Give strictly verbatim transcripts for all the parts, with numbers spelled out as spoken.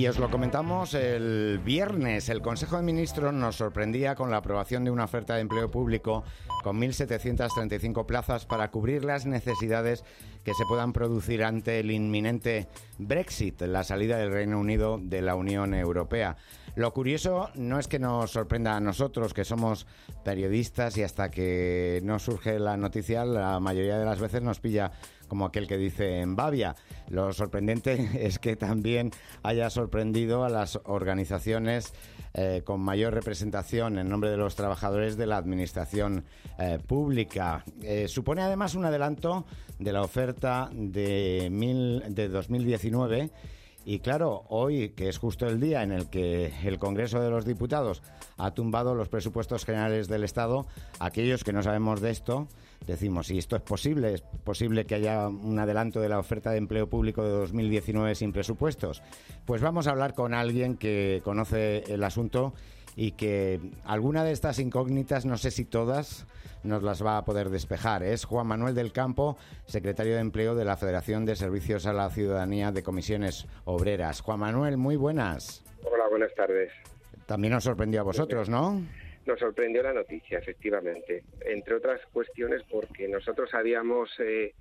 Y os lo comentamos el viernes. El Consejo de Ministros nos sorprendía con la aprobación de una oferta de empleo público con mil setecientas treinta y cinco plazas para cubrir las necesidades que se puedan producir ante el inminente Brexit, la salida del Reino Unido de la Unión Europea. Lo curioso no es que nos sorprenda a nosotros, que somos periodistas, y hasta que no surge la noticia, la mayoría de las veces nos pilla como aquel que dice en Bavia. Lo sorprendente es que también haya sorprendido a las organizaciones eh, con mayor representación en nombre de los trabajadores de la administración eh, pública. Eh, supone además un adelanto de la oferta de, mil, de dos mil diecinueve. Y claro, hoy, que es justo el día en el que el Congreso de los Diputados ha tumbado los presupuestos generales del Estado, aquellos que no sabemos de esto, decimos, si esto es posible, es posible que haya un adelanto de la oferta de empleo público de dos mil diecinueve sin presupuestos. Pues vamos a hablar con alguien que conoce el asunto y que alguna de estas incógnitas, no sé si todas, nos las va a poder despejar. Es Juan Manuel del Campo, secretario de Empleo de la Federación de Servicios a la Ciudadanía de Comisiones Obreras. Juan Manuel, muy buenas. Hola, buenas tardes. También nos sorprendió a vosotros, ¿no? Nos sorprendió la noticia, efectivamente. Entre otras cuestiones porque nosotros habíamos, eh,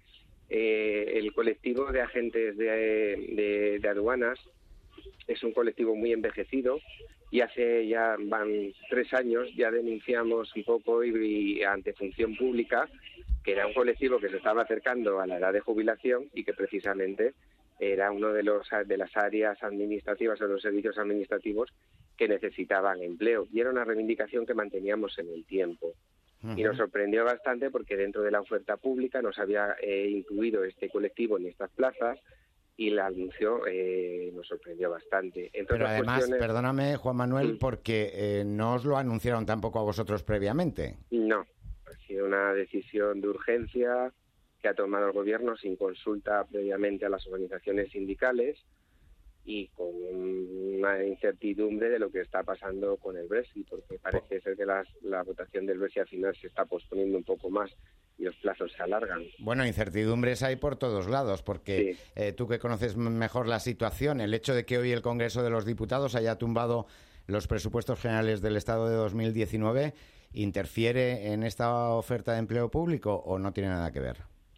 eh, el colectivo de agentes de, de, de aduanas es un colectivo muy envejecido, y hace ya van tres años ya denunciamos un poco y, y ante Función Pública que era un colectivo que se estaba acercando a la edad de jubilación y que precisamente era uno de los de las áreas administrativas o los servicios administrativos que necesitaban empleo, y era una reivindicación que manteníamos en el tiempo. Uh-huh. Y nos sorprendió bastante porque dentro de la oferta pública nos había eh, incluido este colectivo en estas plazas, y la anuncio eh, nos sorprendió bastante. Entre Pero además, cuestiones... perdóname, Juan Manuel, sí. porque eh, no os lo anunciaron tampoco a vosotros previamente. No, ha sido una decisión de urgencia que ha tomado el Gobierno sin consulta previamente a las organizaciones sindicales y con una incertidumbre de lo que está pasando con el Brexit, porque parece ser que las, la votación del Brexit al final se está posponiendo un poco más y los plazos se alargan. Bueno, incertidumbres hay por todos lados, porque sí. eh, tú que conoces mejor la situación, el hecho de que hoy el Congreso de los Diputados haya tumbado los presupuestos generales del Estado de dos mil diecinueve, ¿interfiere en esta oferta de empleo público o no tiene nada que ver?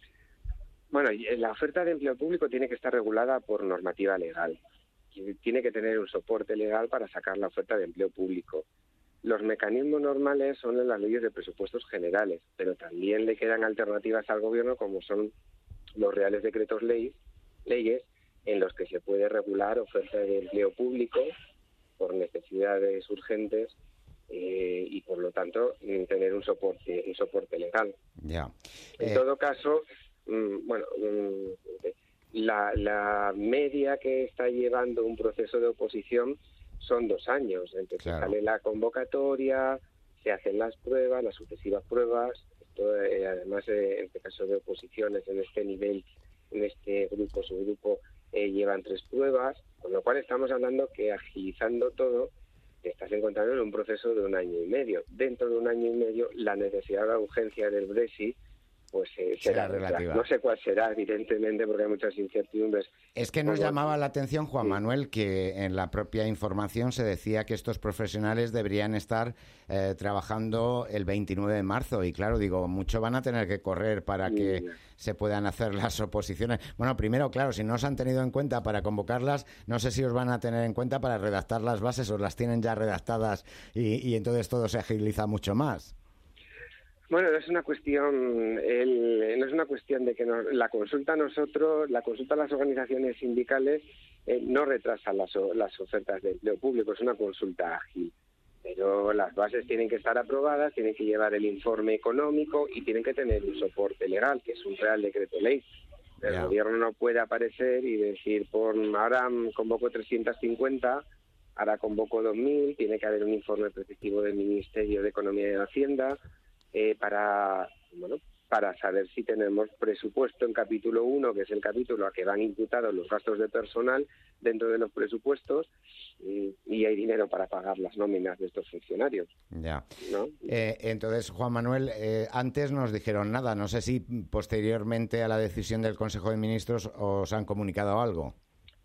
Bueno, la oferta de empleo público tiene que estar regulada por normativa legal. Tiene que tener un soporte legal para sacar la oferta de empleo público. Los mecanismos normales son en las leyes de presupuestos generales, pero también le quedan alternativas al Gobierno, como son los reales decretos ley, leyes en los que se puede regular oferta de empleo público por necesidades urgentes eh, y, por lo tanto, tener un soporte un soporte legal. Ya. En Eh... todo caso, mmm, bueno, mmm, la, la media que está llevando un proceso de oposición son dos años. Entonces claro. Sale la convocatoria, se hacen las pruebas, las sucesivas pruebas. Esto, eh, además, eh, en este caso de oposiciones, en este nivel, en este grupo, subgrupo, eh, llevan tres pruebas, con lo cual estamos hablando que agilizando todo, te estás encontrando en un proceso de un año y medio. Dentro de un año y medio, la necesidad, la urgencia del Brexit, pues eh, será, será relativa. No sé cuál será, evidentemente, porque hay muchas incertidumbres. Es que nos Como... llamaba la atención, Juan sí. Manuel, que en la propia información se decía que estos profesionales deberían estar eh, trabajando el veintinueve de marzo. Y claro, digo, mucho van a tener que correr para sí. que se puedan hacer las oposiciones. Bueno, primero, claro, si no os han tenido en cuenta para convocarlas, no sé si os van a tener en cuenta para redactar las bases, o las tienen ya redactadas y, y entonces todo se agiliza mucho más. Bueno, no es una cuestión, el, no es una cuestión de que nos, la consulta a nosotros, la consulta a las organizaciones sindicales eh, no retrasa las, las ofertas de empleo público, es una consulta ágil. Pero las bases tienen que estar aprobadas, tienen que llevar el informe económico y tienen que tener un soporte legal, que es un real decreto ley. El yeah. Gobierno no puede aparecer y decir, por ahora convoco trescientas cincuenta, ahora convoco dos mil, tiene que haber un informe preceptivo del Ministerio de Economía y de Hacienda, Eh, para bueno para saber si tenemos presupuesto en capítulo uno, que es el capítulo a que van imputados los gastos de personal dentro de los presupuestos, y, y hay dinero para pagar las nóminas de estos funcionarios. Ya. ¿No? Eh, entonces, Juan Manuel, eh, antes nos dijeron nada. No sé si posteriormente a la decisión del Consejo de Ministros os han comunicado algo.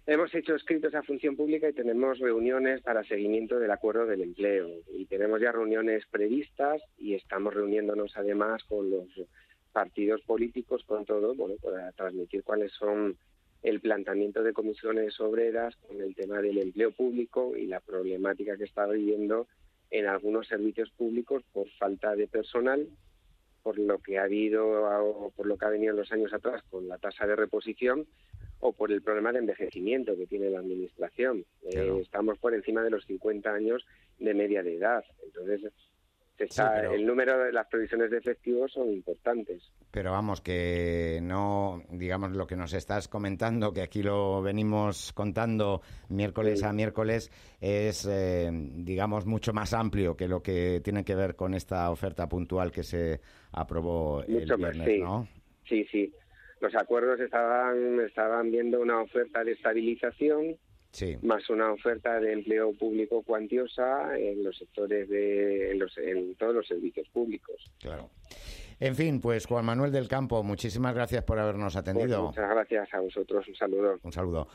Hemos hecho escritos a función pública y tenemos reuniones para seguimiento del acuerdo del empleo. Y tenemos ya reuniones previstas y estamos reuniéndonos además con los partidos políticos, con todo, bueno, para transmitir cuáles son el planteamiento de comisiones obreras con el tema del empleo público y la problemática que está viviendo en algunos servicios públicos por falta de personal, por lo que ha habido o por lo que ha venido en los años atrás con la tasa de reposición o por el problema de envejecimiento que tiene la administración. Claro. Eh, estamos por encima de los cincuenta años de media de edad. Entonces, se está, sí, pero... el número de las previsiones de efectivos son importantes. Pero vamos, que no, digamos, lo que nos estás comentando, que aquí lo venimos contando miércoles sí. a miércoles, es, eh, digamos, mucho más amplio que lo que tiene que ver con esta oferta puntual que se aprobó mucho el viernes, más, sí. ¿no? Sí, sí. Los acuerdos estaban, estaban viendo una oferta de estabilización, sí. más una oferta de empleo público cuantiosa en los sectores de, en, los, en todos los servicios públicos. Claro. En fin, pues Juan Manuel del Campo, muchísimas gracias por habernos atendido. Pues muchas gracias a vosotros. Un saludo. Un saludo.